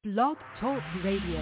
Blog Talk Radio.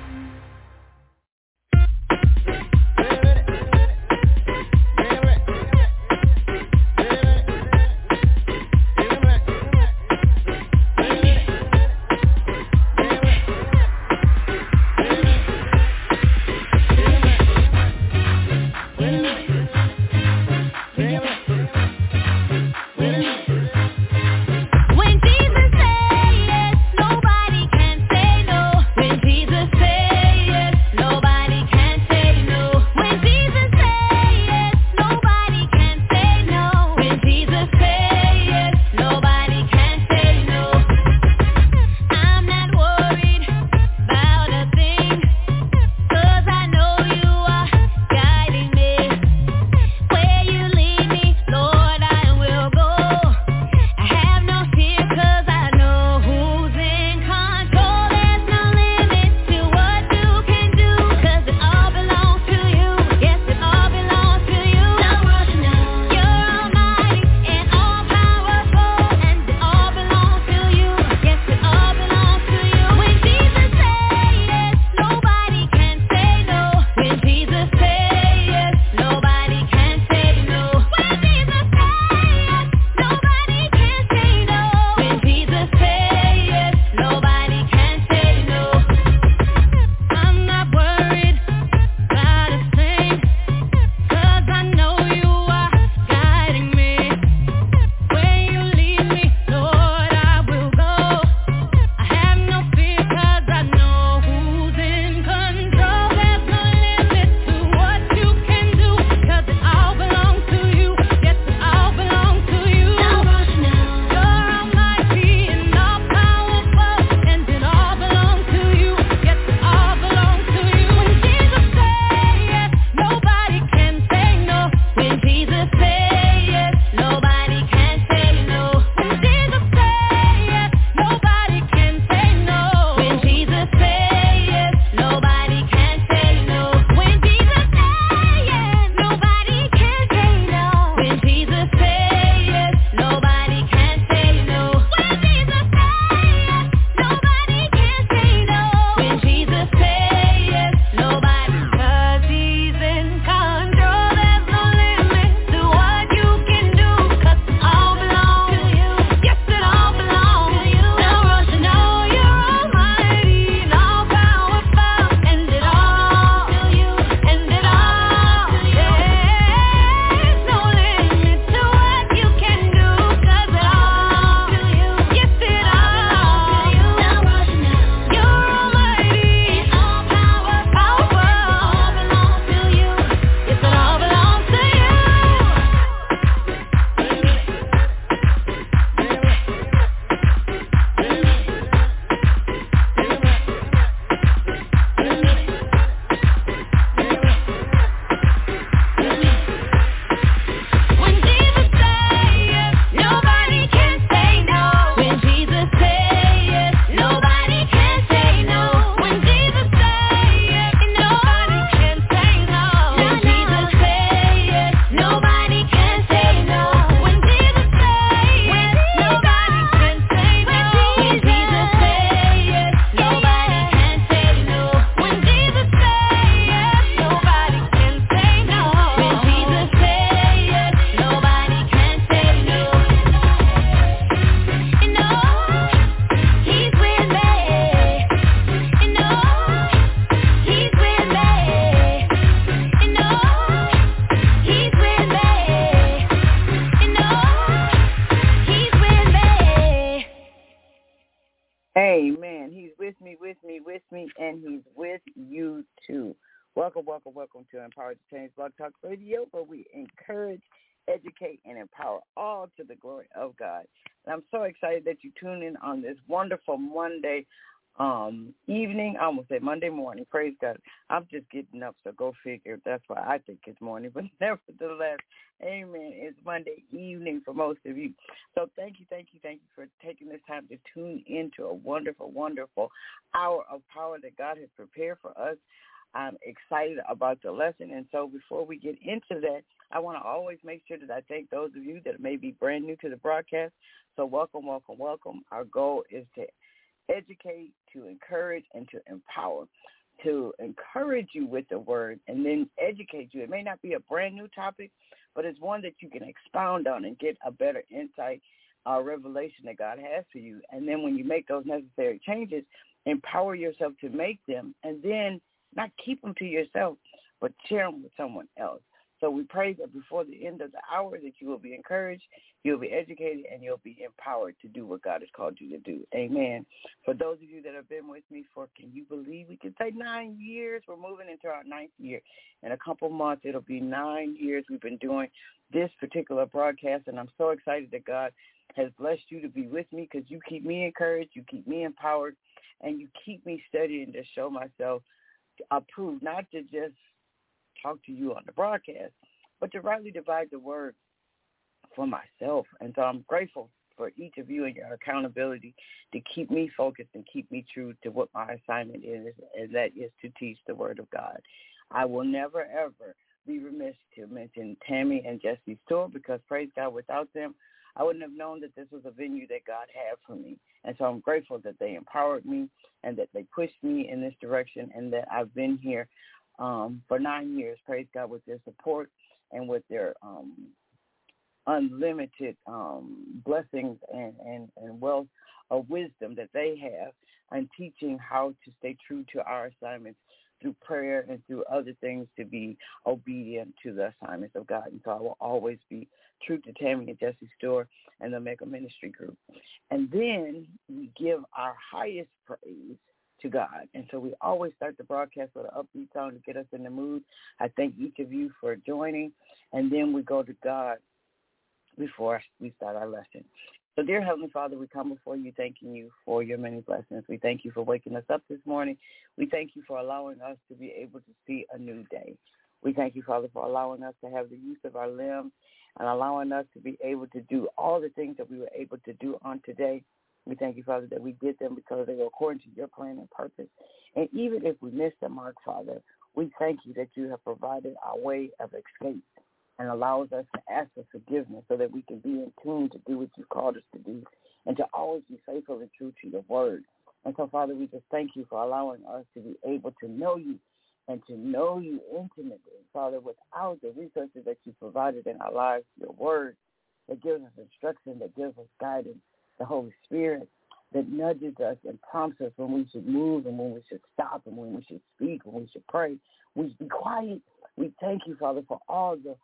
Amen. He's with me, and he's with you too. Welcome to Empowered to Change Blog Talk Radio, where we encourage, educate, and empower all to the glory of God. And I'm so excited that you tune in on this wonderful Monday evening. I almost said Monday morning. Praise God. I'm just getting up, so go figure. That's why I think it's morning. But nevertheless, amen, it's Monday evening for most of you. So thank you for taking this time to tune into a wonderful, wonderful hour of power that God has prepared for us. I'm excited about the lesson. And so before we get into that, I want to always make sure that I thank those of you that may be brand new to the broadcast. So welcome. Our goal is to educate, to encourage, and to empower. To encourage you with the word and then educate you. It may not be a brand new topic, but it's one that you can expound on and get a better insight or revelation that God has for you. And then when you make those necessary changes, empower yourself to make them, and then not keep them to yourself, but share them with someone else. So we pray that before the end of the hour that you will be encouraged, you'll be educated, and you'll be empowered to do what God has called you to do. Amen. For those of you that have been with me for, can you believe we can say 9 years? We're moving into our 9th year. In a couple months, it'll be 9 years we've been doing this particular broadcast, and I'm so excited that God has blessed you to be with me because you keep me encouraged, you keep me empowered, and you keep me studying to show myself approved, not to just talk to you on the broadcast, but to rightly divide the word for myself. And so I'm grateful for each of you and your accountability to keep me focused and keep me true to what my assignment is, and that is to teach the word of God. I will never, ever be remiss to mention Tammy and Jesse Store, because, praise God, without them, I wouldn't have known that this was a venue that God had for me. And so I'm grateful that they empowered me and that they pushed me in this direction, and that I've been here for 9 years, praise God, with their support and with their unlimited blessings and wealth of wisdom that they have, and teaching how to stay true to our assignments through prayer and through other things, to be obedient to the assignments of God. And so I will always be true to Tammy and Jesse Store and the Mega Ministry Group. And then we give our highest praise to God. And so we always start the broadcast with an upbeat song to get us in the mood. I thank each of you for joining. And then we go to God before we start our lesson. So, dear Heavenly Father, we come before you thanking you for your many blessings. We thank you for waking us up this morning. We thank you for allowing us to be able to see a new day. We thank you, Father, for allowing us to have the use of our limbs and allowing us to be able to do all the things that we were able to do on today. We thank you, Father, that we did them because they were according to your plan and purpose. And even if we missed the mark, Father, we thank you that you have provided our way of escape and allows us to ask for forgiveness so that we can be in tune to do what you called us to do and to always be faithful and true to your word. And so, Father, we just thank you for allowing us to be able to know you and to know you intimately, Father, without the resources that you provided in our lives, your word that gives us instruction, that gives us guidance, the Holy Spirit that nudges us and prompts us when we should move and when we should stop and when we should speak, when we should pray, we should be quiet. We thank you, Father, for all the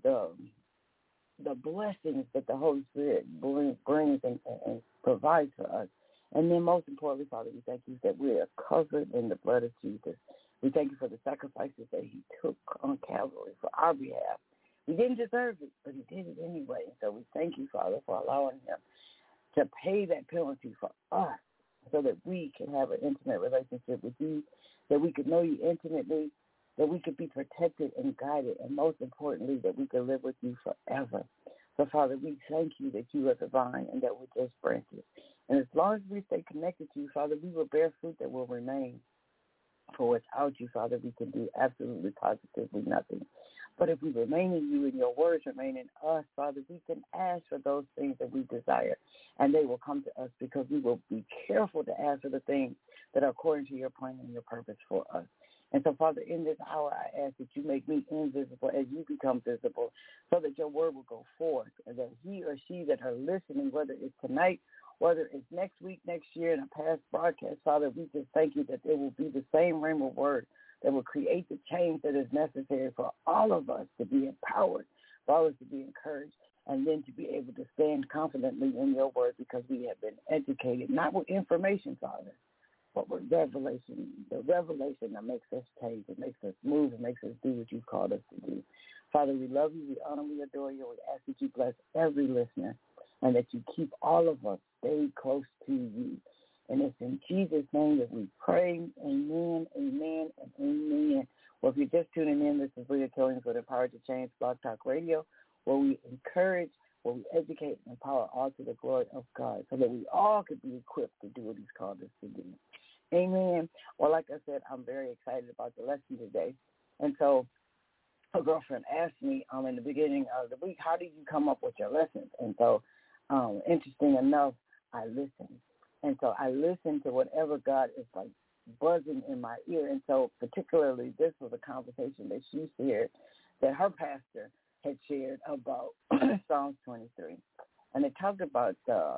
blessings that the Holy Spirit brings and provides for us. And then most importantly, Father, we thank you that we are covered in the blood of Jesus. We thank you for the sacrifices that he took on Calvary for our behalf. We didn't deserve it, but he did it anyway. So we thank you, Father, for allowing him to pay that penalty for us so that we can have an intimate relationship with you, that we could know you intimately, that we could be protected and guided, and most importantly, that we could live with you forever. So, Father, we thank you that you are the vine and that we're just branches. And as long as we stay connected to you, Father, we will bear fruit that will remain. For without you, Father, we can do absolutely positively nothing. But if we remain in you and your words remain in us, Father, we can ask for those things that we desire, and they will come to us because we will be careful to ask for the things that are according to your plan and your purpose for us. And so, Father, in this hour, I ask that you make me invisible as you become visible so that your word will go forth and that he or she that are listening, whether it's tonight, whether it's next week, next year, in a past broadcast, Father, we just thank you that there will be the same rhema word that will create the change that is necessary for all of us to be empowered, for all of us to be encouraged, and then to be able to stand confidently in your word because we have been educated, not with information, Father, but with revelation, the revelation that makes us change, it makes us move, it makes us do what you've called us to do. Father, we love you, we honor, we adore you, we ask that you bless every listener and that you keep all of us stay close to you. And it's in Jesus' name that we pray. Amen, amen, and amen. Well, if you're just tuning in, this is Leah Killings with Empowered to Change Blog Talk Radio, where we encourage, where we educate and empower all to the glory of God so that we all could be equipped to do what he's called us to do. Amen. Well, like I said, I'm very excited about the lesson today. And so a girlfriend asked me in the beginning of the week, how do you come up with your lessons? And so interesting enough, I listened. And so I listen to whatever God is like buzzing in my ear. And so particularly this was a conversation that she shared that her pastor had shared about Psalms 23. And it talked about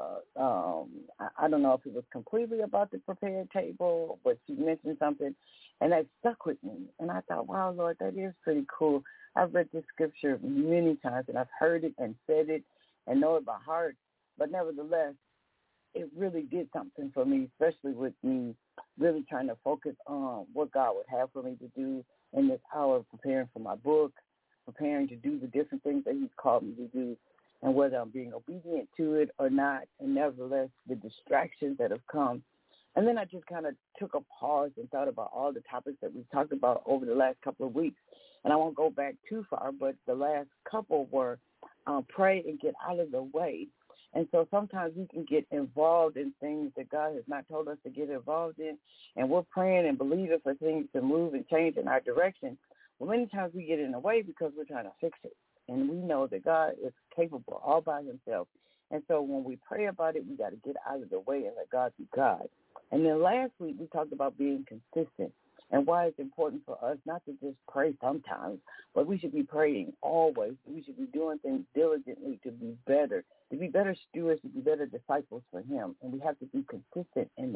I don't know if it was completely about the prepared table, but she mentioned something, and that stuck with me. And I thought, wow, Lord, that is pretty cool. I've read this scripture many times, and I've heard it and said it and know it by heart. But nevertheless, it really did something for me, especially with me really trying to focus on what God would have for me to do in this hour of preparing for my book, preparing to do the different things that he's called me to do, and whether I'm being obedient to it or not, and nevertheless, the distractions that have come. And then I just kind of took a pause and thought about all the topics that we've talked about over the last couple of weeks. And I won't go back too far, but the last couple were pray and get out of the way. And so sometimes we can get involved in things that God has not told us to get involved in, and we're praying and believing for things to move and change in our direction. Well, many times we get in the way because we're trying to fix it. And we know that God is capable all by himself. And so when we pray about it, we got to get out of the way and let God be God. And then last week we talked about being consistent and why it's important for us not to just pray sometimes, but we should be praying always. We should be doing things diligently to be better stewards, to be better disciples for him. And we have to be consistent in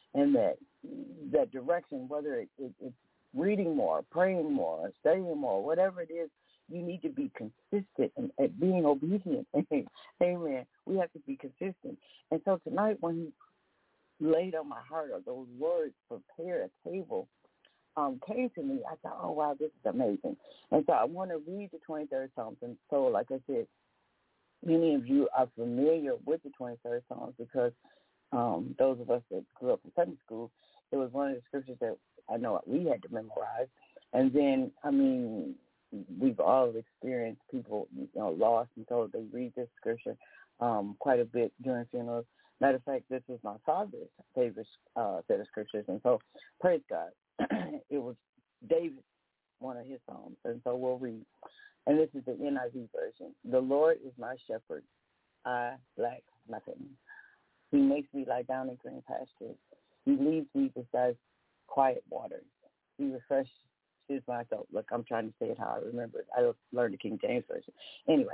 that direction, whether it's reading more, praying more, studying more, whatever it is. You need to be consistent and being obedient. Amen. We have to be consistent. And so tonight when he laid on my heart are those words, prepare a table, came to me, I thought, oh, wow, this is amazing. And so I want to read the 23rd Psalm. And so, like I said, many of you are familiar with the 23rd Psalm because those of us that grew up in Sunday school, it was one of the scriptures that I know we had to memorize. And then, we've all experienced people, lost and told they read this scripture quite a bit during funerals. Matter of fact, this was my father's favorite set of scriptures. And so, praise God. It was David, one of his psalms. And so we'll read. And this is the NIV version. The Lord is my shepherd. I lack nothing. He makes me lie down in green pastures. He leads me beside quiet waters. He refreshes my soul. Look, I'm trying to say it how I remember it. I learned the King James Version. Anyway,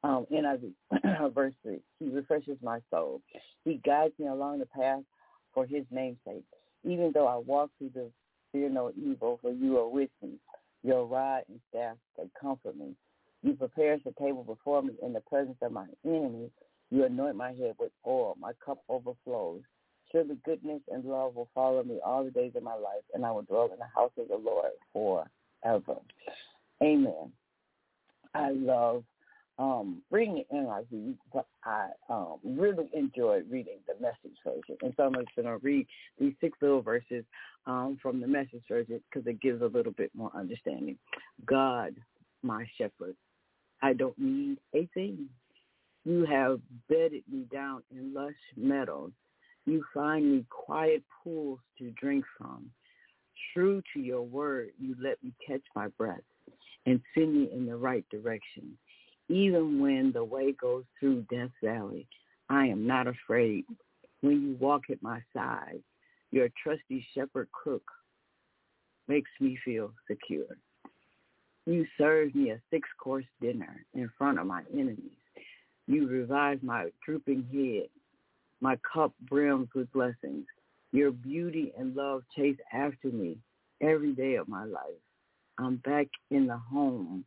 NIV, verse 3. He refreshes my soul. He guides me along the path for his name's sake. Even though I walk through the fear no evil, for you are with me. Your rod and staff, they comfort me. You prepare a table before me in the presence of my enemies. You anoint my head with oil. My cup overflows. Surely goodness and love will follow me all the days of my life, and I will dwell in the house of the Lord forever. Amen. I love reading the NIV, but I really enjoyed reading the Message version. And so I'm just going to read these 6 little verses from the Message version because it gives a little bit more understanding. God, my shepherd, I don't need a thing. You have bedded me down in lush meadows. You find me quiet pools to drink from. True to your word, you let me catch my breath and send me in the right direction. Even when the way goes through Death Valley, I am not afraid. When you walk at my side, your trusty shepherd crook makes me feel secure. You serve me a 6-course dinner in front of my enemies. You revive my drooping head. My cup brims with blessings. Your beauty and love chase after me every day of my life. I'm back home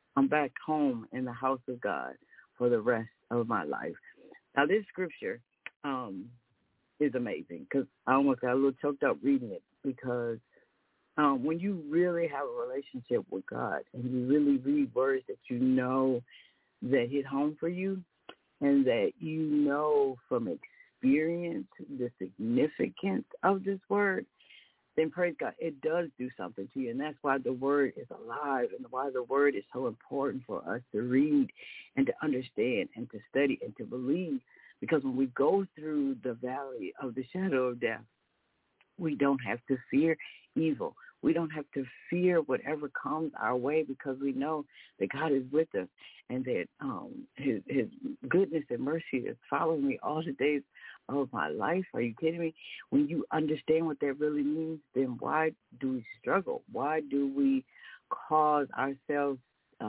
in the house of God for the rest of my life. Now, this scripture is amazing because I almost got a little choked up reading it because when you really have a relationship with God and you really read words that you know that hit home for you and that you know from experience the significance of this word, then praise God, it does do something to you. And that's why the word is alive and why the word is so important for us to read and to understand and to study and to believe. Because when we go through the valley of the shadow of death, we don't have to fear evil. We don't have to fear whatever comes our way because we know that God is with us and that his goodness and mercy is following me all the days of my life. Are you kidding me? When you understand what that really means, then why do we struggle? Why do we cause ourselves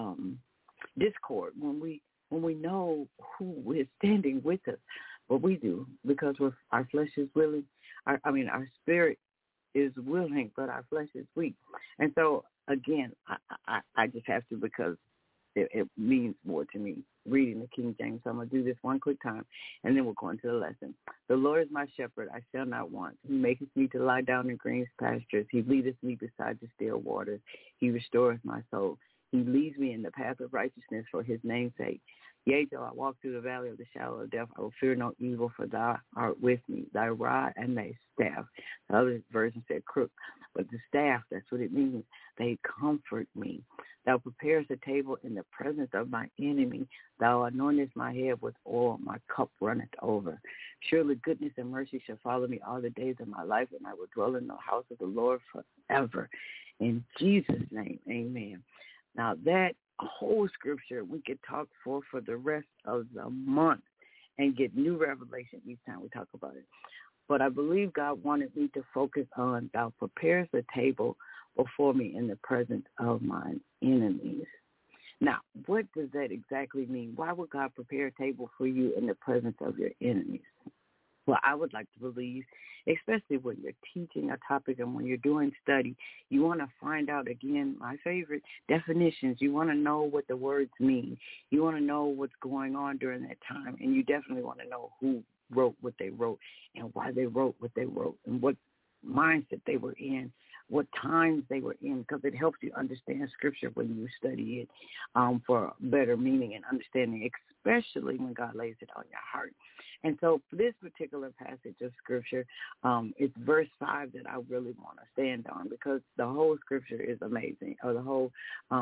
discord when we know who is standing with us? What we do, because our flesh is willing, our spirit is willing, but our flesh is weak. And so, again, I just have to, because it means more to me, reading the King James. So I'm going to do this one quick time, and then we'll go into the lesson. The Lord is my shepherd, I shall not want. He maketh me to lie down in green pastures. He leadeth me beside the still waters. He restoreth my soul. He leads me in the path of righteousness for his name's sake. Yea, though I walk through the valley of the shadow of death, I will fear no evil, for thou art with me. Thy rod and thy staff. The other version said crook, but the staff, that's what it means. They comfort me. Thou preparest a table in the presence of my enemy. Thou anointest my head with oil. My cup runneth over. Surely goodness and mercy shall follow me all the days of my life, and I will dwell in the house of the Lord forever. In Jesus' name, amen. Now, that whole scripture we could talk for the rest of the month and get new revelation each time we talk about it. But I believe God wanted me to focus on thou prepares a table before me in the presence of my enemies. Now, what does that exactly mean? Why would God prepare a table for you in the presence of your enemies? Well, I would like to believe, especially when you're teaching a topic and when you're doing study, you want to find out, again, my favorite, definitions. You want to know what the words mean. You want to know what's going on during that time, and you definitely want to know who wrote what they wrote and why they wrote what they wrote and what mindset they were in, what times they were in, because it helps you understand Scripture when you study it for better meaning and understanding, especially when God lays it on your heart. And so for this particular passage of Scripture, it's verse 5 that I really want to stand on, because the whole Scripture is amazing, or the whole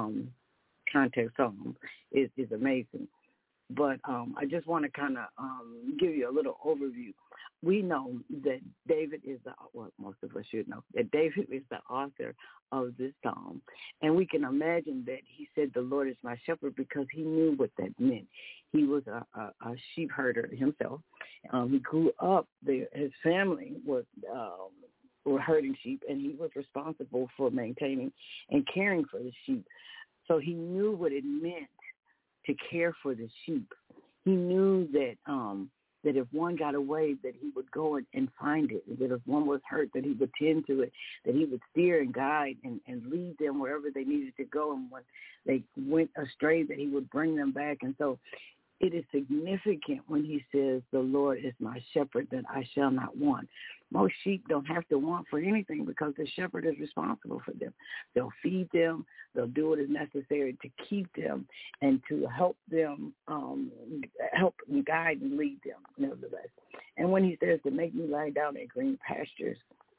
context song is amazing. But I just want to kind of give you a little overview. We know that David is most of us should know that David is the author of this psalm. And we can imagine that he said, the Lord is my shepherd, because he knew what that meant. He was a sheep herder himself. He grew up there. His family were herding sheep, and he was responsible for maintaining and caring for the sheep. So he knew what it meant to care for the sheep. He knew that that if one got away, that he would go and find it, that if one was hurt, that he would tend to it, that he would steer and guide and lead them wherever they needed to go, and when they went astray, that he would bring them back. And so it is significant when he says, the Lord is my shepherd, that I shall not want. Most sheep don't have to want for anything, because the shepherd is responsible for them. They'll feed them. They'll do what is necessary to keep them and to help them, help and guide and lead them, nevertheless. And when he says to make me lie down in green pastures,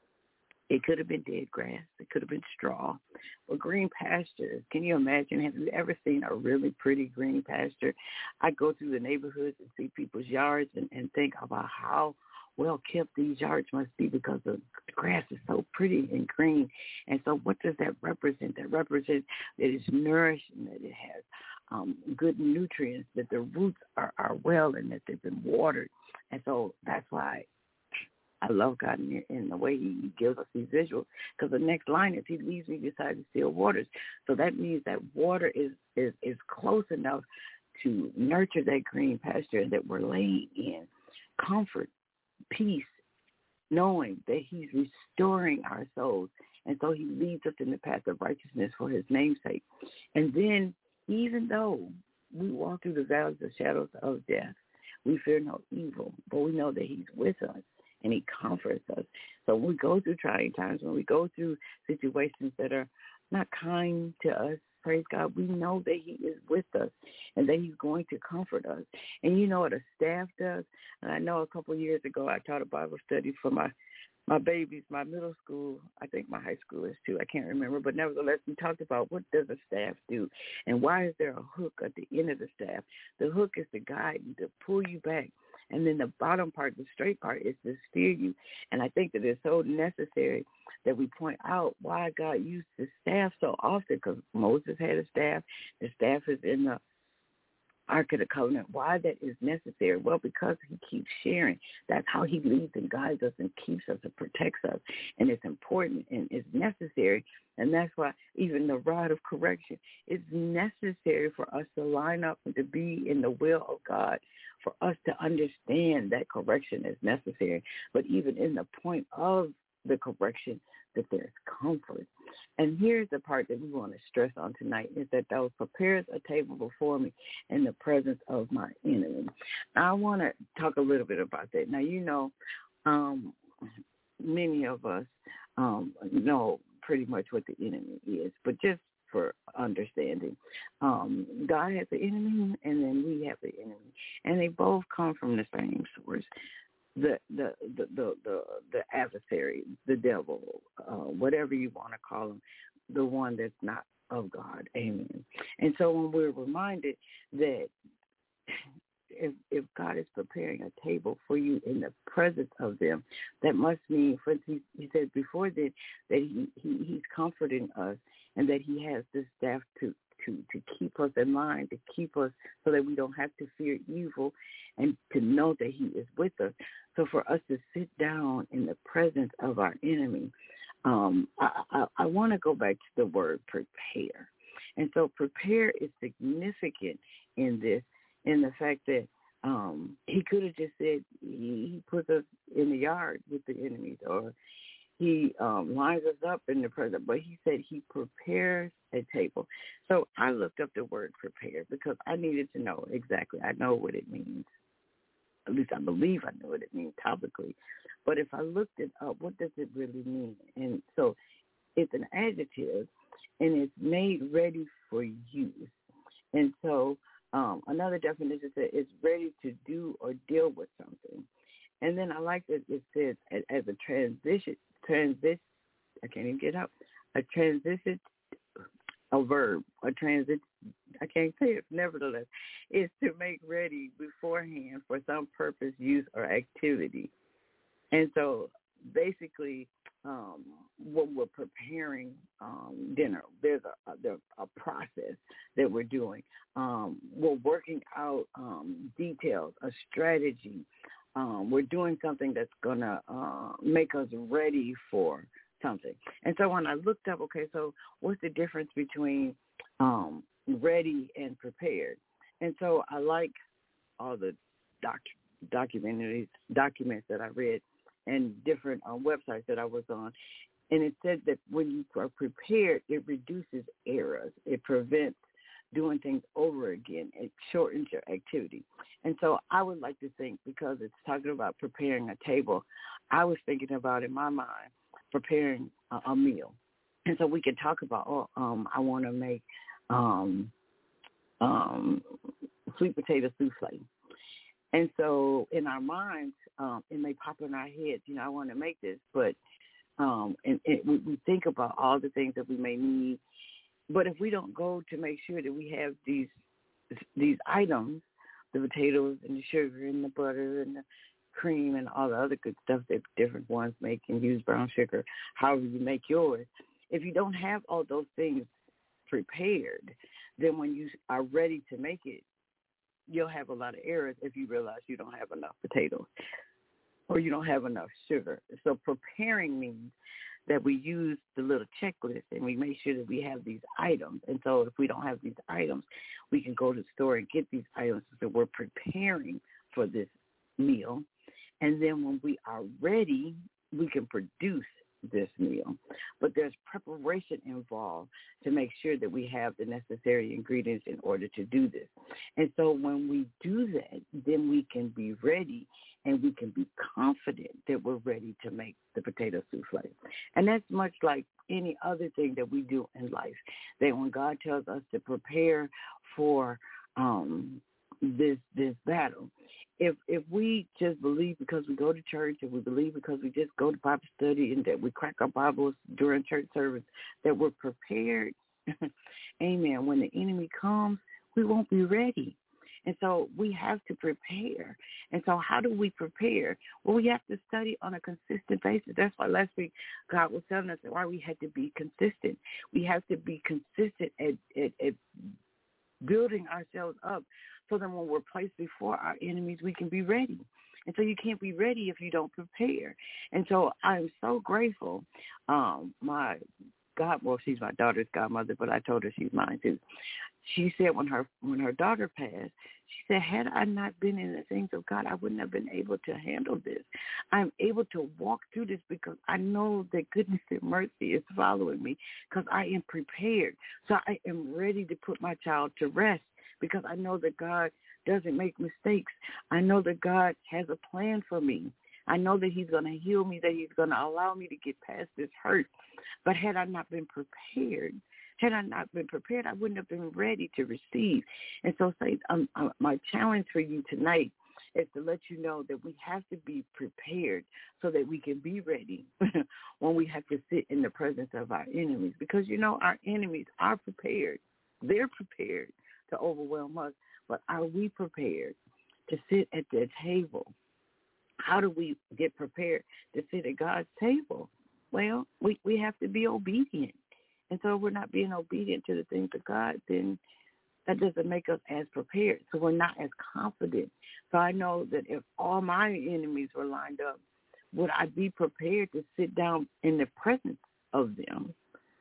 it could have been dead grass. It could have been straw. But green pastures, can you imagine? Have you ever seen a really pretty green pasture? I go through the neighborhoods and see people's yards and think about how well kept these yards must be, because the grass is so pretty and green. And so what does that represent? That represents that it's nourished and that it has good nutrients, that the roots are well, and that they've been watered. And so that's why I love God in the way he gives us these visuals, because the next line is, he leads me beside the still waters. So that means that water is close enough to nurture that green pasture that we're laying in. Comfort, peace, knowing that he's restoring our souls. And so he leads us in the path of righteousness for his name's sake. And then, even though we walk through the valleys of shadows of death, we fear no evil, but we know that he's with us and he comforts us. So when we go through trying times, when we go through situations that are not kind to us, praise God, we know that he is with us and that he's going to comfort us. And you know what a staff does? And I know a couple of years ago I taught a Bible study for my babies, my middle school, I think my high school is too, I can't remember, but nevertheless, we talked about what does a staff do and why is there a hook at the end of the staff. The hook is to guide you, to pull you back And then the bottom part, the straight part, is to steer you. And I think that it's so necessary that we point out why God used the staff so often, because Moses had a staff. The staff is in the Ark of the Covenant. Why that is necessary? Well, because he keeps sharing. That's how he leads and guides us and keeps us and protects us. And it's important and it's necessary. And that's why even the rod of correction is necessary for us to line up and to be in the will of God, for us to understand that correction is necessary. But even in the point of the correction, that there's comfort. And here's the part that we want to stress on tonight, is that thou prepares a table before me in the presence of my enemy. I want to talk a little bit about that. Now, you know, many of us know pretty much what the enemy is, but just for understanding, God has the enemy, and then we have the enemy, and they both come from the same source. The adversary, the devil, whatever you want to call him, the one that's not of God. Amen. And so when we're reminded that if God is preparing a table for you in the presence of them, that must mean, for he said before that he's comforting us, and that he has this staff to keep us in line, to keep us so that we don't have to fear evil, and to know that he is with us. So for us to sit down in the presence of our enemy, I want to go back to the word prepare. And so prepare is significant in this, in the fact that he could have just said he puts us in the yard with the enemies, or he lines us up in the presence, but he said he prepares a table. So I looked up the word prepare because I needed to know exactly. I know what it means. At least I believe I know what it means topically. But if I looked it up, what does it really mean? And so it's an adjective, and it's made ready for use. And so another definition says it's ready to do or deal with something. And then I like that it says as a transition, I can't even get up, a transition, a verb, a transit, I can't say it, nevertheless, is to make ready beforehand for some purpose, use, or activity. And so basically, when we're preparing dinner, there's a process that we're doing. We're working out details, a strategy. We're doing something that's going to make us ready for something. And so when I looked up, okay, so what's the difference between ready and prepared? And so I like all the documents that I read and different websites that I was on. And it said that when you are prepared, it reduces errors. It prevents doing things over again. It shortens your activity. And so I would like to think, because it's talking about preparing a table, I was thinking about, in my mind, preparing a meal. And so we can talk about, I want to make sweet potato souffle. And so in our minds, it may pop in our heads, I want to make this, but we think about all the things that we may need. But if we don't go to make sure that we have these items, the potatoes and the sugar and the butter and the cream and all the other good stuff that different ones make, and use brown sugar, however you make yours, if you don't have all those things prepared, then when you are ready to make it, you'll have a lot of errors if you realize you don't have enough potatoes or you don't have enough sugar. So preparing means that we use the little checklist and we make sure that we have these items. And so if we don't have these items, we can go to the store and get these items. So we're preparing for this meal. And then when we are ready, we can produce this meal. But there's preparation involved to make sure that we have the necessary ingredients in order to do this. And so when we do that, then we can be ready and we can be confident that we're ready to make the potato souffle. And that's much like any other thing that we do in life, that when God tells us to prepare for this battle, if we just believe because we go to church, if we believe because we just go to Bible study and that we crack our Bibles during church service, that we're prepared, amen, when the enemy comes, we won't be ready. And so we have to prepare. And so how do we prepare? Well, we have to study on a consistent basis. That's why last week God was telling us why we had to be consistent. We have to be consistent at building ourselves up so that when we're placed before our enemies, we can be ready. And so you can't be ready if you don't prepare. And so I'm so grateful. She's my daughter's godmother, but I told her she's mine too. She said when her daughter passed, she said, had I not been in the things of God, I wouldn't have been able to handle this. I'm able to walk through this because I know that goodness and mercy is following me because I am prepared. So I am ready to put my child to rest because I know that God doesn't make mistakes. I know that God has a plan for me. I know that he's going to heal me, that he's going to allow me to get past this hurt. But had I not been prepared, I wouldn't have been ready to receive. And so, Saints, my challenge for you tonight is to let you know that we have to be prepared so that we can be ready when we have to sit in the presence of our enemies. Because, our enemies are prepared. They're prepared to overwhelm us. But are we prepared to sit at their table? How do we get prepared to sit at God's table? Well, we have to be obedient. And so if we're not being obedient to the things of God, then that doesn't make us as prepared. So we're not as confident. So I know that if all my enemies were lined up, would I be prepared to sit down in the presence of them?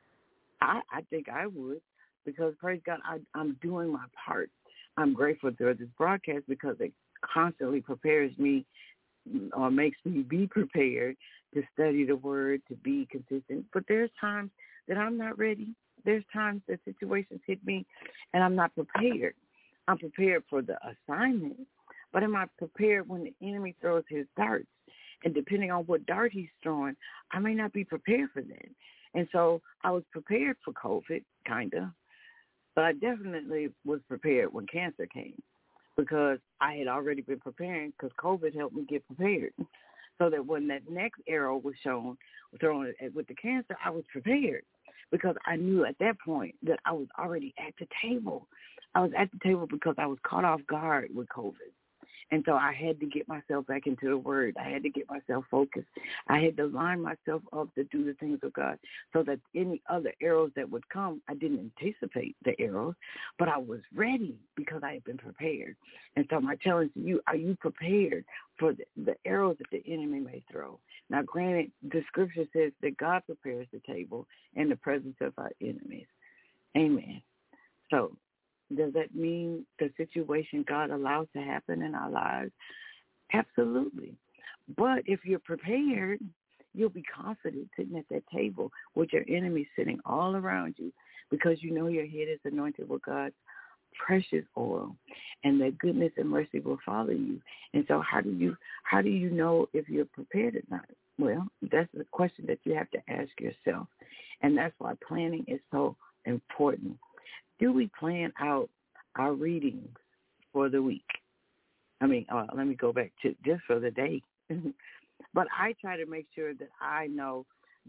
I think I would, because, praise God, I'm doing my part. I'm grateful for this broadcast because it constantly prepares me or makes me be prepared to study the word, to be consistent. But there's times that I'm not ready. There's times that situations hit me and I'm not prepared. I'm prepared for the assignment, but am I prepared when the enemy throws his darts? And depending on what dart he's throwing, I may not be prepared for that. And so I was prepared for COVID, kind of, but I definitely was prepared when cancer came, because I had already been preparing, because COVID helped me get prepared. So that when that next arrow was thrown with the cancer, I was prepared, because I knew at that point that I was already at the table. I was at the table because I was caught off guard with COVID. And so I had to get myself back into the word. I had to get myself focused. I had to line myself up to do the things of God, so that any other arrows that would come, I didn't anticipate the arrows, but I was ready because I had been prepared. And so my challenge to you, are you prepared for the arrows that the enemy may throw? Now, granted, the scripture says that God prepares the table in the presence of our enemies. Amen. So does that mean the situation God allows to happen in our lives? Absolutely. But if you're prepared, you'll be confident sitting at that table with your enemies sitting all around you, because you know your head is anointed with God's precious oil, and that goodness and mercy will follow you. And so how do you know if you're prepared or not? Well, that's the question that you have to ask yourself. And that's why planning is so important. Do we plan out our readings for the week? Let me go back to just for the day. But I try to make sure that I know,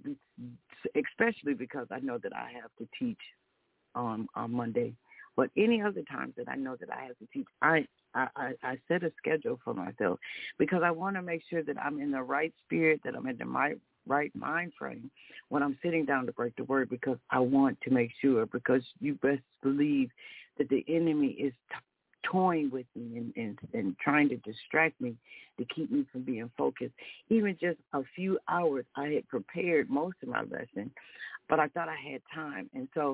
especially because I know that I have to teach on Monday. But any other times that I know that I have to teach, I set a schedule for myself, because I want to make sure that I'm in the right spirit, that I'm in the right mind frame when I'm sitting down to break the word, because I want to make sure, because you best believe that the enemy is toying with me and trying to distract me to keep me from being focused. Even just a few hours, I had prepared most of my lesson, but I thought I had time. And so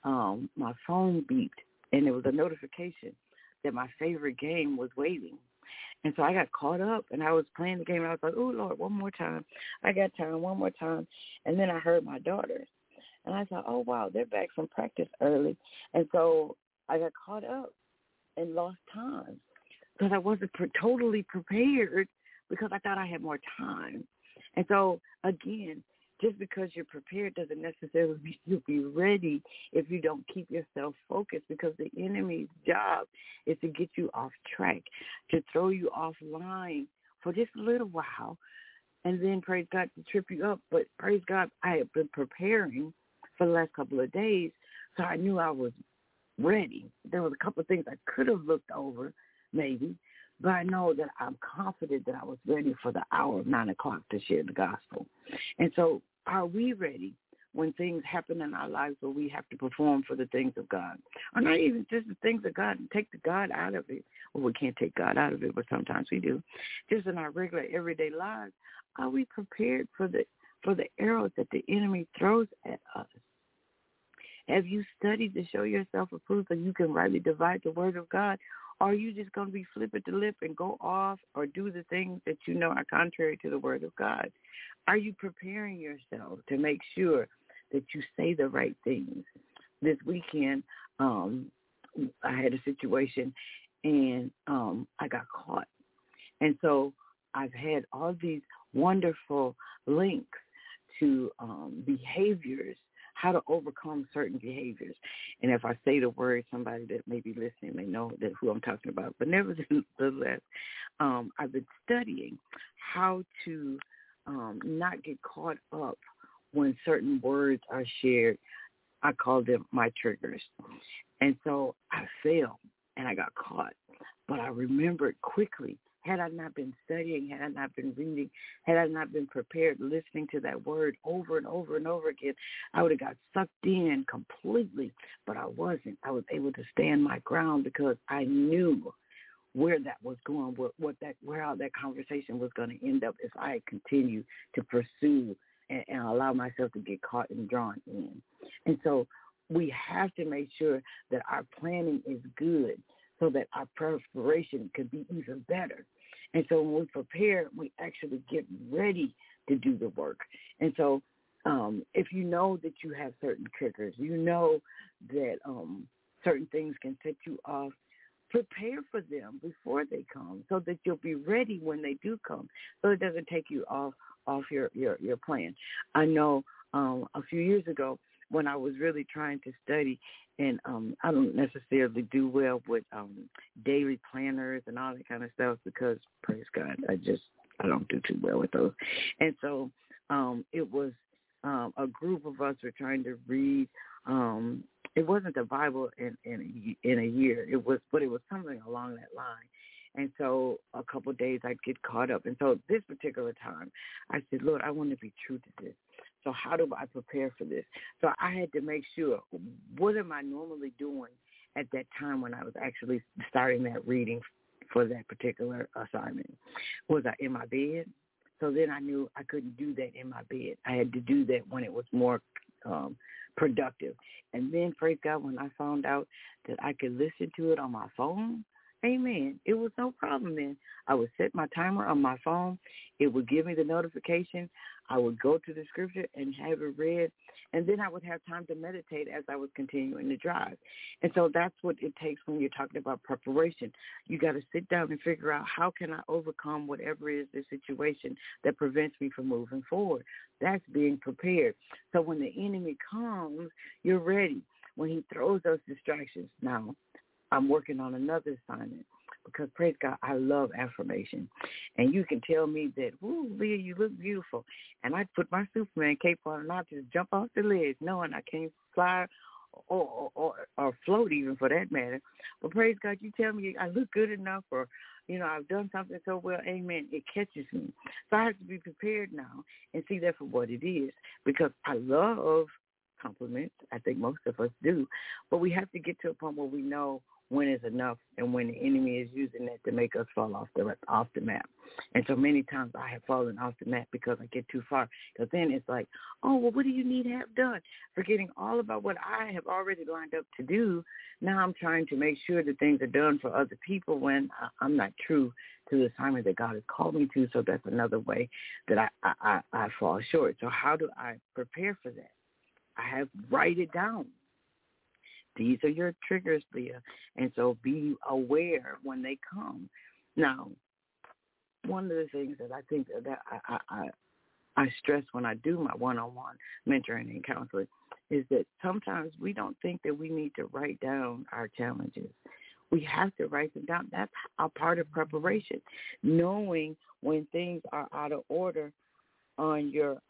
my phone beeped, and there was a notification that my favorite game was waiting. And so I got caught up, and I was playing the game, and I was like, oh, Lord, one more time. I got time, one more time. And then I heard my daughters, and I thought, oh, wow, they're back from practice early. And so I got caught up and lost time because I wasn't totally prepared, because I thought I had more time. And so, again, just because you're prepared doesn't necessarily mean you'll be ready if you don't keep yourself focused, because the enemy's job is to get you off track, to throw you offline for just a little while, and then, praise God, to trip you up. But praise God, I had been preparing for the last couple of days, so I knew I was ready. There was a couple of things I could have looked over, maybe, but I know that I'm confident that I was ready for the hour of 9 o'clock to share the gospel. And so are we ready when things happen in our lives where we have to perform for the things of God? Or not even just the things of God and take the God out of it. Well, we can't take God out of it, but sometimes we do. Just in our regular everyday lives, are we prepared for the arrows that the enemy throws at us? Have you studied to show yourself approved so you can rightly divide the word of God? Or are you just going to be flip at the lip and go off or do the things that you know are contrary to the word of God? Are you preparing yourself to make sure that you say the right things? This weekend, I had a situation and I got caught. And so I've had all these wonderful links to behaviors, how to overcome certain behaviors. And if I say the word, somebody that may be listening may know that who I'm talking about. But nevertheless, I've been studying how to not get caught up when certain words are shared. I call them my triggers. And so I fell and I got caught. But I remembered quickly, had I not been studying, had I not been reading, had I not been prepared, listening to that word over and over and over again, I would have got sucked in completely. But I wasn't. I was able to stand my ground because I knew where that was going, where how that conversation was going to end up if I continued to pursue and allow myself to get caught and drawn in. And so we have to make sure that our planning is good so that our preparation could be even better. And so when we prepare, we actually get ready to do the work. And so if you know that you have certain triggers, you know that certain things can set you off, prepare for them before they come so that you'll be ready when they do come, so it doesn't take you off your plan. I know a few years ago when I was really trying to study, and I don't necessarily do well with daily planners and all that kind of stuff because, praise God, I don't do too well with those. And so it was a group of us were trying to read. It wasn't the Bible in a year. But it was something along that line. And so a couple of days I'd get caught up. And so this particular time, I said, Lord, I want to be true to this. So how do I prepare for this? So I had to make sure, what am I normally doing at that time when I was actually starting that reading for that particular assignment? Was I in my bed? So then I knew I couldn't do that in my bed. I had to do that when it was more productive. And then, praise God, when I found out that I could listen to it on my phone, amen, it was no problem then. I would set my timer on my phone. It would give me the notification. I would go to the scripture and have it read, and then I would have time to meditate as I was continuing to drive. And so that's what it takes when you're talking about preparation. You got to sit down and figure out, how can I overcome whatever is the situation that prevents me from moving forward? That's being prepared. So when the enemy comes, you're ready. When he throws those distractions, now I'm working on another assignment because, praise God, I love affirmation. And you can tell me that, "Ooh, Leah, you look beautiful." And I put my Superman cape on and I just jump off the ledge knowing I can't fly or float even for that matter. But praise God, you tell me I look good enough or, I've done something so well, amen, it catches me. So I have to be prepared now and see that for what it is because I love compliments. I think most of us do. But we have to get to a point where we know when is enough and when the enemy is using that to make us fall off the map. And so many times I have fallen off the map because I get too far. Because then it's like, oh, well, what do you need to have done? Forgetting all about what I have already lined up to do. Now I'm trying to make sure that things are done for other people when I'm not true to the assignment that God has called me to. So that's another way that I fall short. So how do I prepare for that? I have write it down. These are your triggers, Leah, and so be aware when they come. Now, one of the things that I think that I stress when I do my one-on-one mentoring and counseling is that sometimes we don't think that we need to write down our challenges. We have to write them down. That's a part of preparation, knowing when things are out of order on your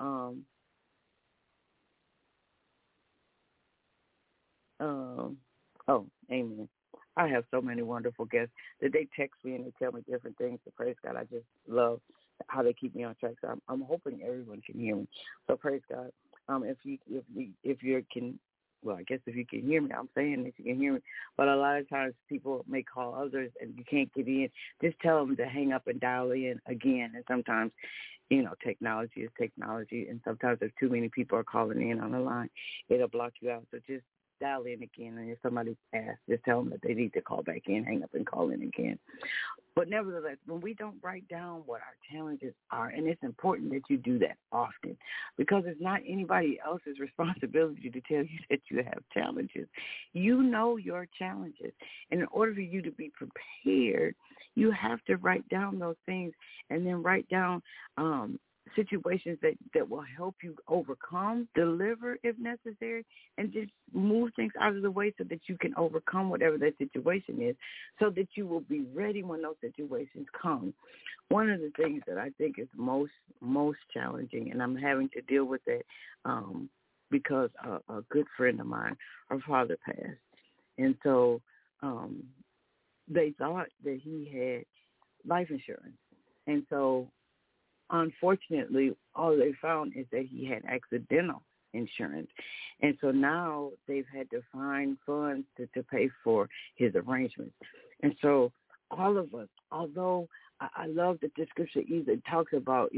Oh, amen. I have so many wonderful guests that they text me and they tell me different things. So praise God. I just love how they keep me on track. So I'm hoping everyone can hear me. So praise God. If you can, well, I guess if you can hear me, I'm saying that you can hear me. But a lot of times people may call others and you can't get in. Just tell them to hang up and dial in again. And sometimes, technology is technology. And sometimes if too many people are calling in on the line, it'll block you out. So just dial in again. And if somebody asks, just tell them that they need to call back in, hang up and call in again. But nevertheless, when we don't write down what our challenges are, and it's important that you do that often because it's not anybody else's responsibility to tell you that you have challenges. You know your challenges. And in order for you to be prepared, you have to write down those things and then write down situations that will help you overcome, deliver if necessary, and just move things out of the way so that you can overcome whatever that situation is so that you will be ready when those situations come. One of the things that I think is most challenging, and I'm having to deal with it because a good friend of mine, her father passed. And so they thought that he had life insurance. And so unfortunately, all they found is that he had accidental insurance. And so now they've had to find funds to pay for his arrangements. And so all of us, although I love that the scripture either talks about,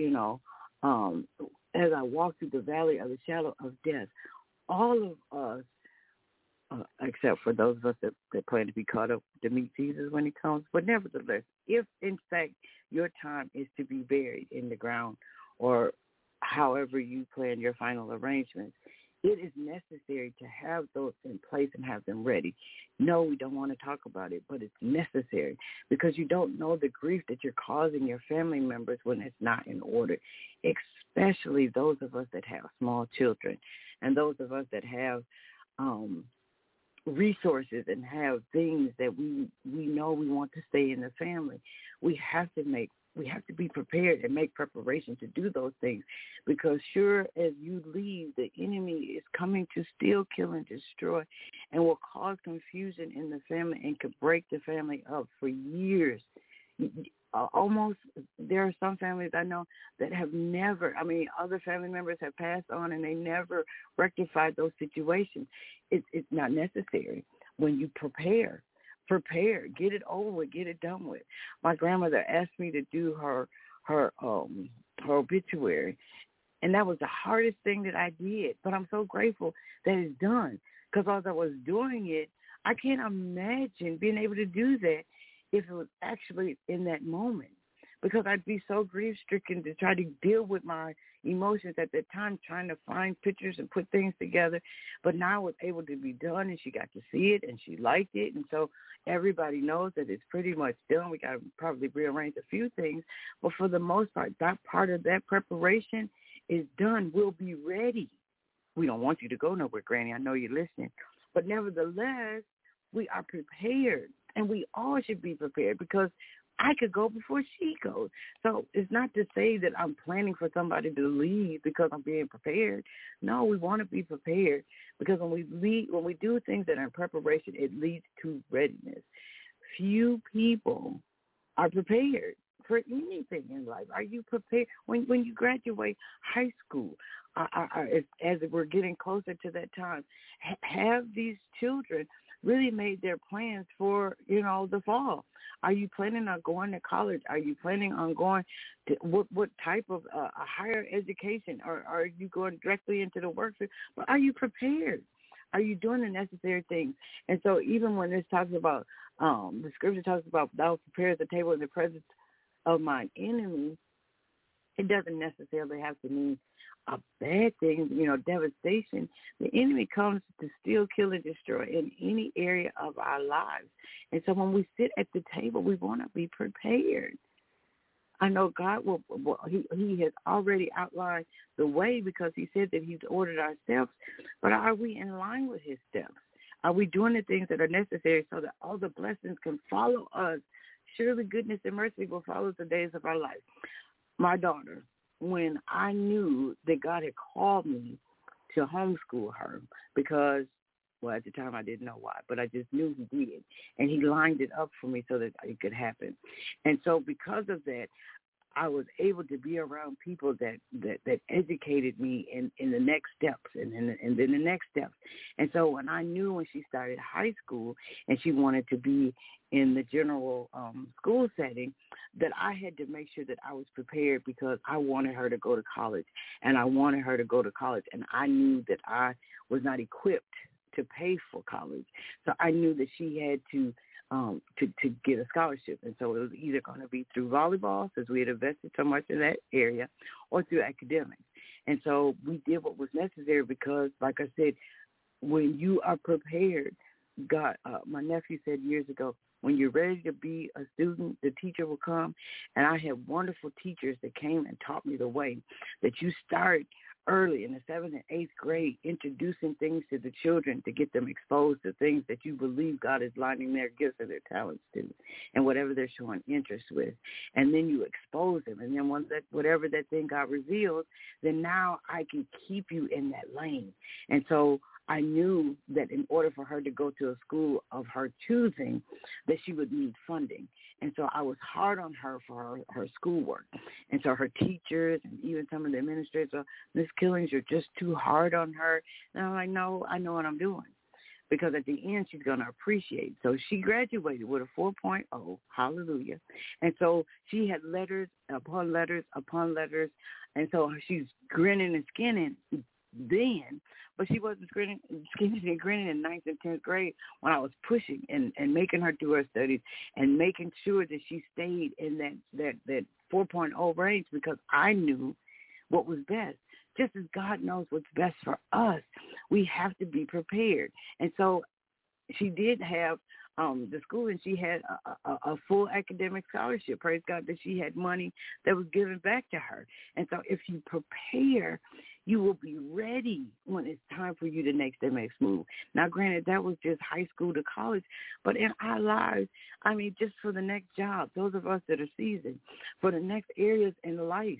as I walk through the valley of the shadow of death, all of us, except for those of us that plan to be caught up to meet Jesus when he comes. But nevertheless, if in fact your time is to be buried in the ground or however you plan your final arrangements, it is necessary to have those in place and have them ready. No, we don't want to talk about it, but it's necessary because you don't know the grief that you're causing your family members when it's not in order, especially those of us that have small children and those of us that have resources and have things that we know we want to stay in the family. We have to be prepared and make preparation to do those things because sure as you leave, the enemy is coming to steal, kill, and destroy and will cause confusion in the family and could break the family up for years. Almost, there are some families I know that have never, other family members have passed on and they never rectified those situations. It's not necessary. When you prepare, get it over with, get it done with. My grandmother asked me to do her obituary, and that was the hardest thing that I did, but I'm so grateful that it's done because as I was doing it, I can't imagine being able to do that if it was actually in that moment, because I'd be so grief-stricken to try to deal with my emotions at the time, trying to find pictures and put things together. But now it was able to be done, and she got to see it, and she liked it. And so everybody knows that it's pretty much done. We got to probably rearrange a few things. But for the most part, that part of that preparation is done. We'll be ready. We don't want you to go nowhere, Granny. I know you're listening. But nevertheless, we are prepared. And we all should be prepared because I could go before she goes. So it's not to say that I'm planning for somebody to leave because I'm being prepared. No, we want to be prepared because when we do things that are in preparation, it leads to readiness. Few people are prepared for anything in life. Are you prepared when you graduate high school? As we're getting closer to that time, have these children really made their plans for, the fall? Are you planning on going to college? Are you planning on going to what type of a higher education? Or are you going directly into the workforce? But are you prepared? Are you doing the necessary things? And so even when this talks about, the scripture talks about thou prepares the table in the presence of mine enemy, it doesn't necessarily have to mean a bad thing, devastation. The enemy comes to steal, kill, and destroy in any area of our lives. And so when we sit at the table, we want to be prepared. I know God he has already outlined the way because he said that he's ordered our steps, but are we in line with his steps? Are we doing the things that are necessary so that all the blessings can follow us? Surely goodness and mercy will follow the days of our life. My daughter, when I knew that God had called me to homeschool her because Well, at the time, I didn't know why, but I just knew he did. And he lined it up for me so that it could happen. And so because of that, I was able to be around people that educated me in the next steps and then the next steps. And so when I knew when she started high school and she wanted to be in the general school setting, that I had to make sure that I was prepared because I wanted her to go to college, and I wanted her to go to college, and I knew that I was not equipped to pay for college. So I knew that she had to get a scholarship. And so it was either going to be through volleyball, since we had invested so much in that area, or through academics. And so we did what was necessary because, like I said, when you are prepared, God, my nephew said years ago, when you're ready to be a student, the teacher will come. And I had wonderful teachers that came and taught me the way that you start early in the 7th and 8th grade, introducing things to the children to get them exposed to things that you believe God is lining their gifts and their talents to, and whatever they're showing interest with. And then you expose them. And then once that, whatever that thing God reveals, then now I can keep you in that lane. And so I knew that in order for her to go to a school of her choosing, that she would need funding. And so I was hard on her for her schoolwork. And so her teachers and even some of the administrators, Miss Killings, you're just too hard on her. And I'm like, no, I know what I'm doing. Because at the end, she's going to appreciate. So she graduated with a 4.0, hallelujah. And so she had letters upon letters upon letters. And so she's grinning and skinning then, but she wasn't skinning and grinning in 9th and 10th grade when I was pushing and making her do her studies and making sure that she stayed in that 4.0 range, because I knew what was best. Just as God knows what's best for us, we have to be prepared. And so she did have the school, and she had a full academic scholarship. Praise God that she had money that was given back to her. And so if you prepare, you will be ready when it's time for you to make the next move. Now, granted, that was just high school to college, but in our lives, I mean, just for the next job, those of us that are seasoned, for the next areas in life,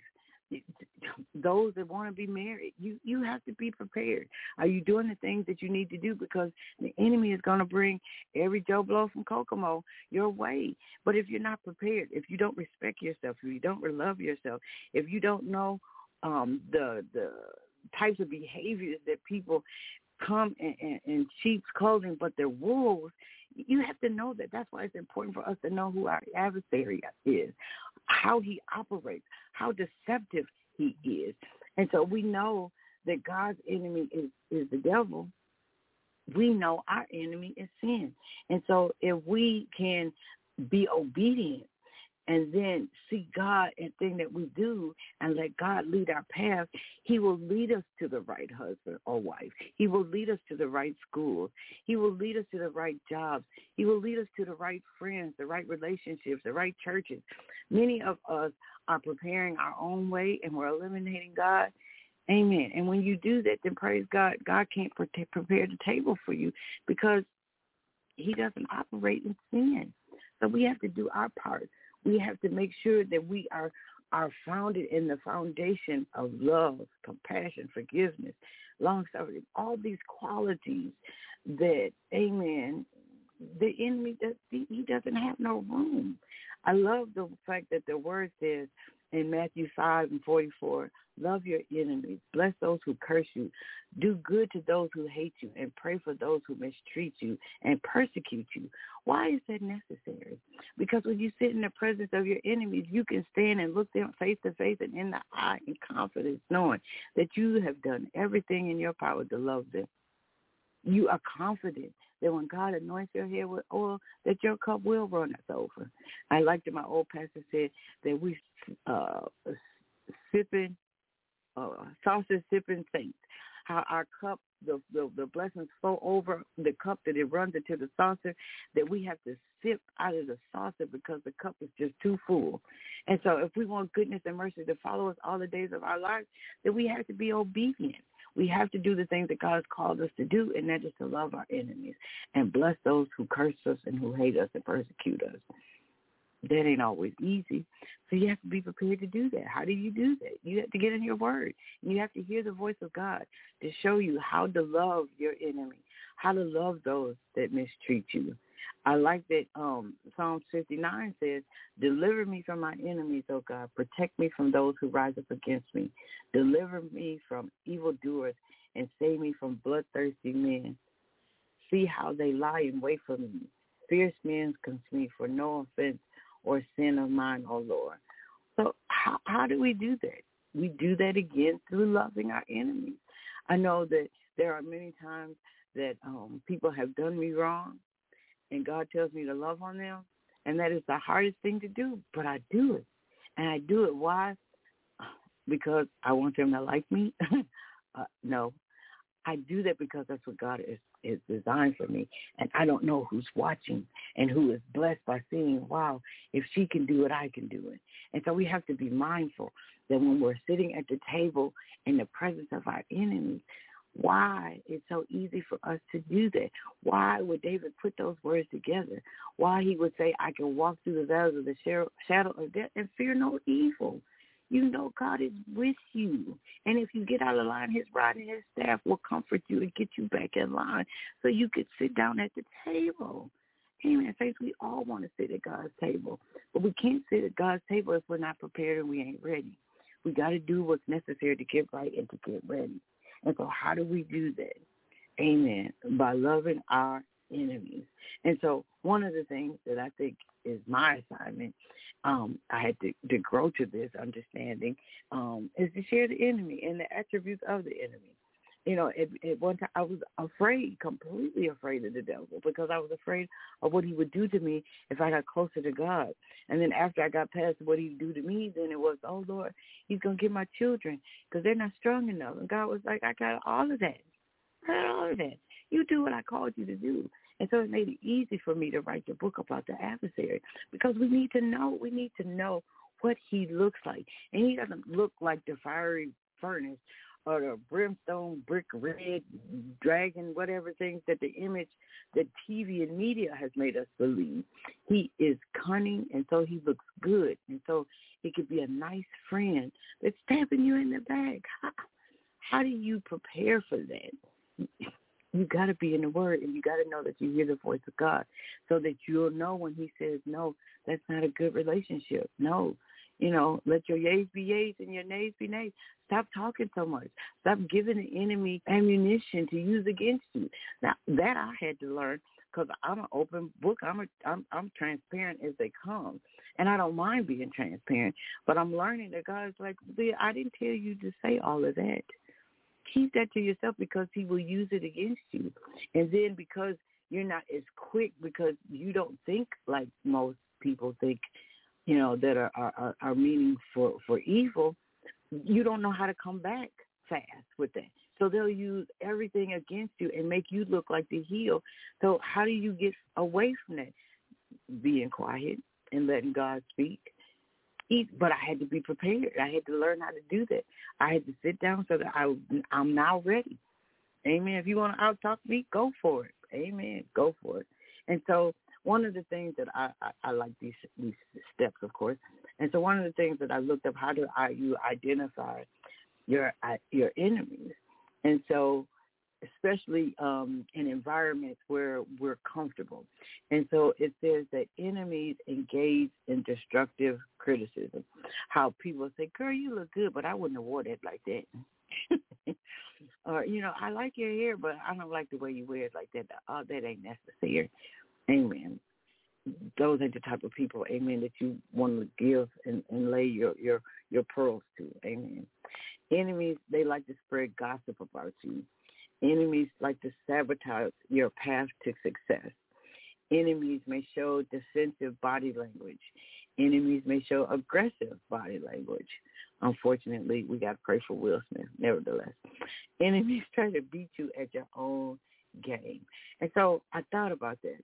those that want to be married, you have to be prepared. Are you doing the things that you need to do? Because the enemy is going to bring every Joe Blow from Kokomo your way. But if you're not prepared, if you don't respect yourself, if you don't love yourself, if you don't know the types of behaviors that people come in sheep's clothing, but they're wolves, you have to know that. That's why it's important for us to know who our adversary is, how he operates, how deceptive he is. And so we know that God's enemy is the devil. We know our enemy is sin. And so if we can be obedient and then see God in thing that we do and let God lead our path, he will lead us to the right husband or wife. He will lead us to the right schools. He will lead us to the right jobs. He will lead us to the right friends, the right relationships, the right churches. Many of us are preparing our own way and we're eliminating God. Amen. And when you do that, then praise God, God can't prepare the table for you because he doesn't operate in sin. So we have to do our part. We have to make sure that we are founded in the foundation of love, compassion, forgiveness, long-suffering, all these qualities that, amen, the enemy, he doesn't have no room. I love the fact that the word says in Matthew 5:44, love your enemies, bless those who curse you, do good to those who hate you, and pray for those who mistreat you and persecute you. Why is that necessary? Because when you sit in the presence of your enemies, you can stand and look them face to face and in the eye in confidence, knowing that you have done everything in your power to love them. You are confident that when God anoints your head with oil, that your cup will run us over. I like that my old pastor said that we sipping, saucer sipping saints. How our cup, the blessings flow over the cup, that it runs into the saucer, that we have to sip out of the saucer because the cup is just too full. And so if we want goodness and mercy to follow us all the days of our lives, then we have to be obedient. We have to do the things that God has called us to do, and that is to love our enemies and bless those who curse us and who hate us and persecute us. That ain't always easy. So you have to be prepared to do that. How do you do that? You have to get in your word. And you have to hear the voice of God to show you how to love your enemy, how to love those that mistreat you. I like that Psalm 59 says, deliver me from my enemies, O God. Protect me from those who rise up against me. Deliver me from evildoers and save me from bloodthirsty men. See how they lie in wait for me. Fierce men comes to me for no offense or sin of mine, O Lord. So how do we do that? We do that again through loving our enemies. I know that there are many times that people have done me wrong, and God tells me to love on them, and that is the hardest thing to do, but I do it. And I do it. Why? Because I want them to like me? No. I do that because that's what God is designed for me. And I don't know who's watching and who is blessed by seeing, wow, if she can do it, I can do it. And so we have to be mindful that when we're sitting at the table in the presence of our enemies, why it's so easy for us to do that. Why would David put those words together? Why he would say, I can walk through the valleys of the shadow of death and fear no evil. You know God is with you. And if you get out of line, his rod and his staff will comfort you and get you back in line so you could sit down at the table. Amen. Saints, we all want to sit at God's table. But we can't sit at God's table if we're not prepared and we ain't ready. We got to do what's necessary to get right and to get ready. And so how do we do that? Amen. By loving our enemies. And so one of the things that I think is my assignment, I had to grow to this understanding, is to share the enemy and the attributes of the enemy. You know, at one time I was afraid, completely afraid of the devil, because I was afraid of what he would do to me if I got closer to God. And then after I got past what he would do to me, then it was, oh, Lord, he's going to get my children because they're not strong enough. And God was like, I got all of that. I got all of that. You do what I called you to do. And so it made it easy for me to write the book about the adversary, because we need to know what he looks like. And he doesn't look like the fiery furnace or the brimstone, brick, red, dragon, whatever things that the image, that TV and media has made us believe. He is cunning, and so he looks good. And so he could be a nice friend that's stabbing you in the back. How do you prepare for that? You got to be in the Word, and you got to know that you hear the voice of God so that you'll know when he says, no, that's not a good relationship. No. You know, let your yeas be yeas and your nays be nays. Stop talking so much. Stop giving the enemy ammunition to use against you. Now, that I had to learn, because I'm an open book. I'm transparent as they come, and I don't mind being transparent. But I'm learning that God's like, Leah, I didn't tell you to say all of that. Keep that to yourself, because he will use it against you. And then because you're not as quick, because you don't think like most people think, you know, that are meaning for evil, you don't know how to come back fast with that. So they'll use everything against you and make you look like the heel. So how do you get away from that? Being quiet and letting God speak. But I had to be prepared. I had to learn how to do that. I had to sit down so that I'm now ready. Amen. If you want to out-talk me, go for it. Amen. Go for it. And so one of the things that I like these steps, of course. And so one of the things that I looked up, how do you identify your enemies? And so especially in environments where we're comfortable. And so it says that enemies engage in destructive criticism. How people say, girl, you look good, but I wouldn't have worn it like that. Or, you know, I like your hair, but I don't like the way you wear it like that. Oh, that ain't necessary. Amen. Those are the type of people, amen, that you want to give and lay your pearls to. Amen. Enemies, they like to spread gossip about you. Enemies like to sabotage your path to success. Enemies may show defensive body language. Enemies may show aggressive body language. Unfortunately, we got to pray for Will Smith, nevertheless. Enemies try to beat you at your own game. And so I thought about that.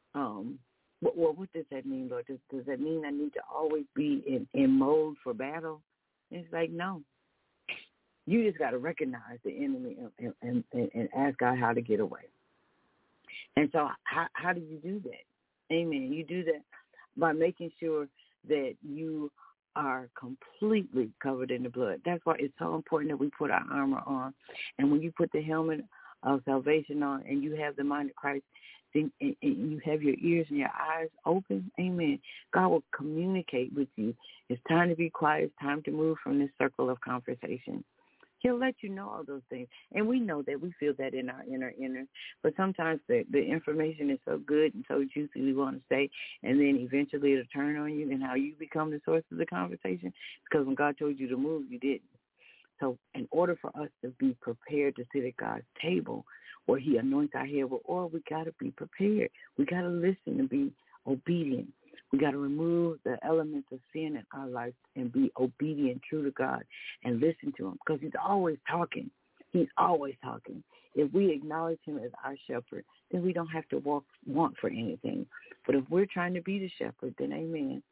What does that mean, Lord? Does that mean I need to always be in mode for battle? And it's like, no. You just got to recognize the enemy and ask God how to get away. And so how do you do that? Amen. You do that. by making sure that you are completely covered in the blood. That's why it's so important that we put our armor on. And when you put the helmet of salvation on and you have the mind of Christ, then, and you have your ears and your eyes open, amen, God will communicate with you. It's time to be quiet. It's time to move from this circle of conversation. He'll let you know all those things. And we know that. We feel that in our inner. But sometimes the information is so good and so juicy we want to say, and then eventually it'll turn on you and how you become the source of the conversation. Because when God told you to move, you didn't. So in order for us to be prepared to sit at God's table where he anoints our head with oil, we got to be prepared. We got to listen and be obedient. We got to remove the elements of sin in our lives and be obedient, true to God, and listen to him because he's always talking. He's always talking. If we acknowledge him as our shepherd, then we don't have to want for anything. But if we're trying to be the shepherd, then amen,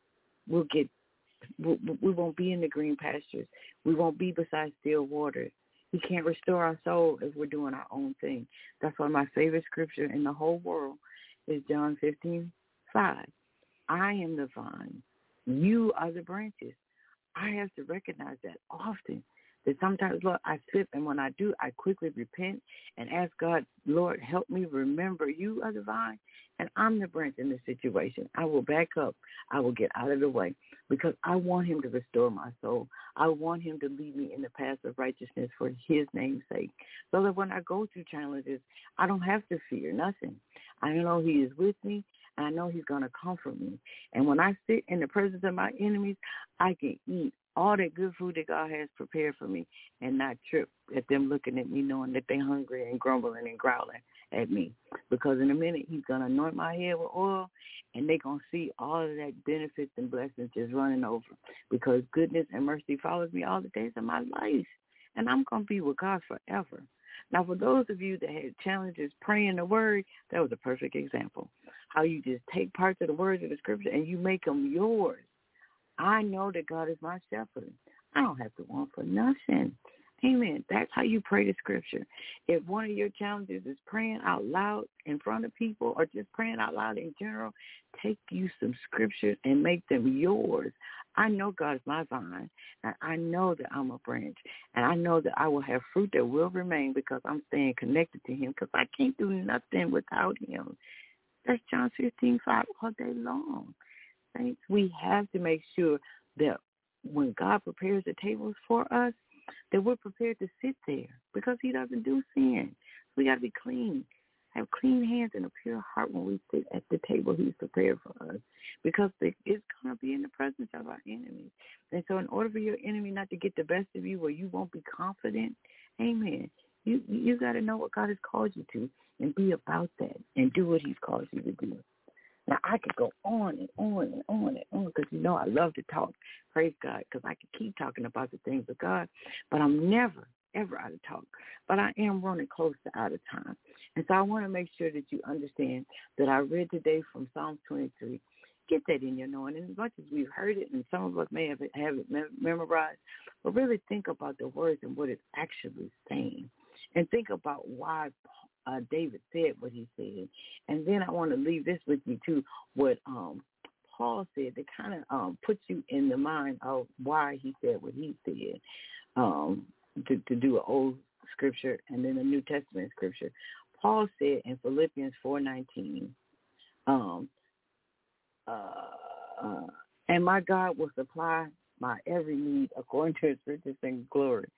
we won't be in the green pastures. We won't be beside still waters. He can't restore our soul if we're doing our own thing. That's why my favorite scripture in the whole world is John 15:5. I am the vine. You are the branches. I have to recognize that often. That sometimes, Lord, I slip, and when I do, I quickly repent and ask God, Lord, help me remember you are the vine, and I'm the branch in this situation. I will back up. I will get out of the way because I want him to restore my soul. I want him to lead me in the path of righteousness for his name's sake. So that when I go through challenges, I don't have to fear nothing. I know he is with me. I know he's going to comfort me. And when I sit in the presence of my enemies, I can eat all that good food that God has prepared for me and not trip at them looking at me knowing that they're hungry and grumbling and growling at me. Because in a minute, he's going to anoint my head with oil, and they're going to see all of that benefits and blessings just running over because goodness and mercy follows me all the days of my life, and I'm going to be with God forever. Now, for those of you that had challenges praying the word, that was a perfect example. How you just take parts of the words of the scripture and you make them yours. I know that God is my shepherd. I don't have to want for nothing. Amen. That's how you pray the scripture. If one of your challenges is praying out loud in front of people or just praying out loud in general, take you some scriptures and make them yours. I know God is my vine, and I know that I'm a branch, and I know that I will have fruit that will remain because I'm staying connected to him because I can't do nothing without him. That's John 15:5 all day long. Saints, we have to make sure that when God prepares the tables for us, that we're prepared to sit there because he doesn't do sin. We got to be clean, have clean hands and a pure heart when we sit at the table he's prepared for us because it's going to be in the presence of our enemies. And so in order for your enemy not to get the best of you where you won't be confident, amen, you got to know what God has called you to and be about that and do what he's called you to do. Now, I could go on and on and on and on because, you know, I love to talk. Praise God, because I could keep talking about the things of God, but I'm never, ever out of talk. But I am running close to out of time. And so I want to make sure that you understand that I read today from Psalm 23. Get that in your knowing. And as much as we've heard it, and some of us may have it memorized, but really think about the words and what it's actually saying. And think about why David said what he said. And then I want to leave this with you, too, what Paul said that kind of puts you in the mind of why he said what he said, to do an old scripture and then a New Testament scripture. Paul said in Philippians 4:19, and my God will supply my every need according to his riches and glory.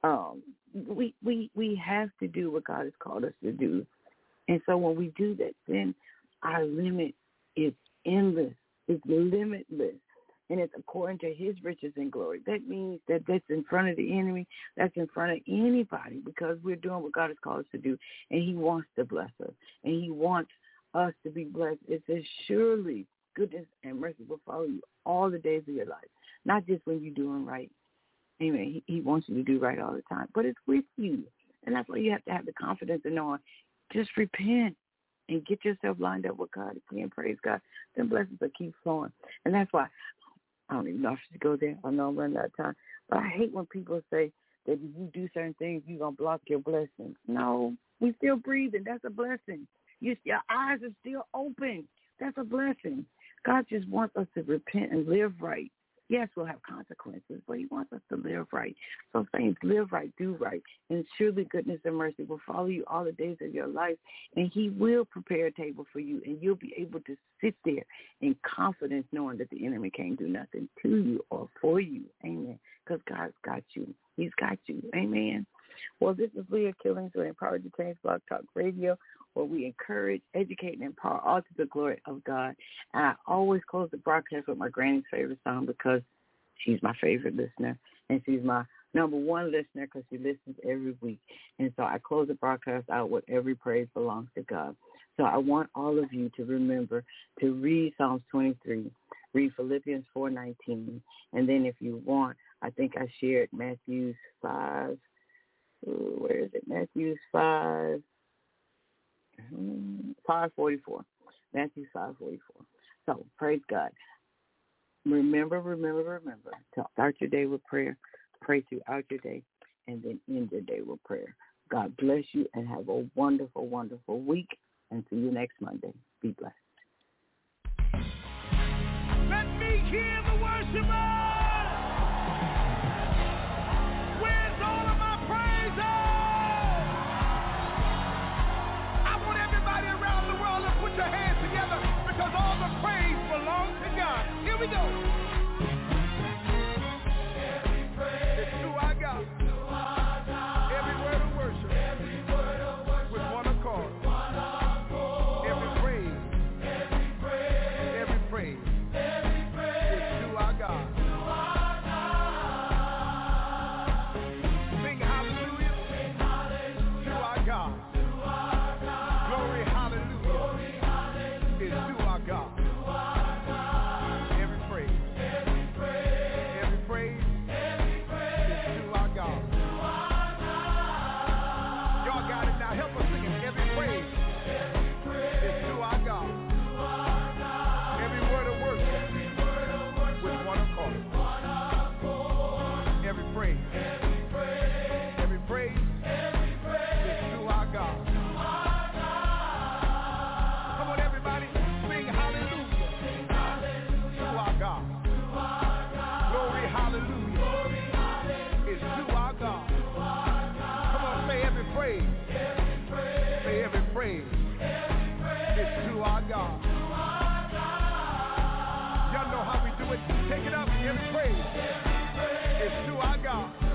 We have to do what God has called us to do. And so when we do that, then our limit is endless. It's limitless. And it's according to his riches and glory. That means that that's in front of the enemy. That's in front of anybody because we're doing what God has called us to do. And he wants to bless us. And he wants us to be blessed. It says, surely goodness and mercy will follow you all the days of your life. Not just when you're doing right. Amen. He wants you to do right all the time. But it's with you. And that's why you have to have the confidence in knowing, just repent and get yourself lined up with God again. Praise God. Then blessings will keep flowing. And that's why, I don't even know if I should go there. I know I'm running out of time. But I hate when people say that if you do certain things, you're going to block your blessings. No, we still breathing. That's a blessing. Your eyes are still open. That's a blessing. God just wants us to repent and live right. Yes, we'll have consequences, but he wants us to live right. So saints, live right, do right, and surely goodness and mercy will follow you all the days of your life, and he will prepare a table for you, and you'll be able to sit there in confidence knowing that the enemy can't do nothing to you or for you. Amen. Because God's got you. He's got you. Amen. Well, this is Leah Killings with Empower to Change Blog Talk Radio, where we encourage, educate, and empower all to the glory of God. And I always close the broadcast with my granny's favorite song because she's my favorite listener, and she's my number one listener because she listens every week. And so I close the broadcast out with every praise belongs to God. So I want all of you to remember to read Psalms 23, read Philippians 4:19, and then if you want, I think I shared Matthew 5. Where is it? Matthew 5:44. Matthew 5:44. So praise God. Remember to start your day with prayer, pray throughout your day, and then end your day with prayer. God bless you and have a wonderful, wonderful week. And see you next Monday. Be blessed. Let me hear the worshipers. Put your hands together because all the praise belongs to God. Here we go. Every praise is to our God. Every word of worship. With one accord. Every praise. Every praise is to our God. Sing hallelujah to our God. Glory, hallelujah. Is to our God. Every praise. Every praise is to our God. Y'all got it now. Help us sing it. Every praise is to our God. Every word of worship with one accord. Every praise. Every praise is to our God. Glory, hallelujah, is to our God. Come on, say every praise. Say every praise is to our God. Y'all know how we do it. Take it up. Every praise is to our God.